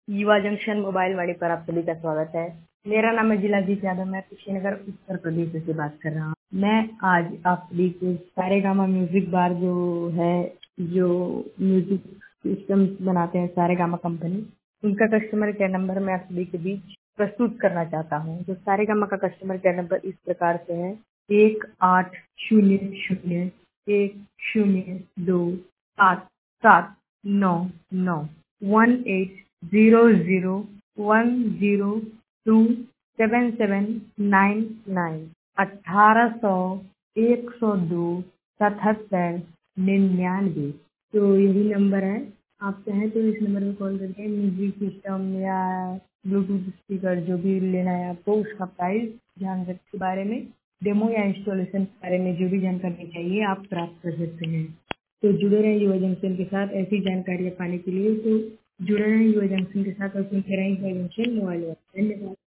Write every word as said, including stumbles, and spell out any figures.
युवा junction mobile वाणी पर आप सभी का स्वागत है। मेरा नाम है जिलाजीत यादव। मैं कुशीनगर उत्तर प्रदेश से बात कर रहा हूँ। मैं आज आप सभी को सारेगामा म्यूजिक बार जो है, जो म्यूजिक सिस्टम बनाते हैं सारेगामा कंपनी, उनका कस्टमर केयर नंबर मैं आप सभी के बीच प्रस्तुत करना चाहता हूँ। जो सारेगामा का कस्टमर केयर नंबर इस प्रकार से है: एक आठ शून्य शून्य एक शून्य दो सात सात नौ नौ one eight zero zero one zero two seven seven nine nine अठारह सौ एक सौ दो सतहत्तर निन्यानवे। तो यही नंबर है। आप चाहें तो इस नंबर पर कॉल करके म्यूजिक सिस्टम या ब्लूटूथ स्पीकर जो भी लेना है आपको, उसका प्राइस जान सकते के बारे में, डेमो या इंस्टॉलेशन के बारे में जो भी जानकारी चाहिए आप प्राप्त कर सकते हैं। तो जुड़े रहें युवा जंक्शन के साथ ऐसी जानकारियाँ पाने के लिए। तो जुड़े रहें युवा जंक्शन के साथ और सुनते रहें युवा जंक्शन मोबाइल। धन्यवाद।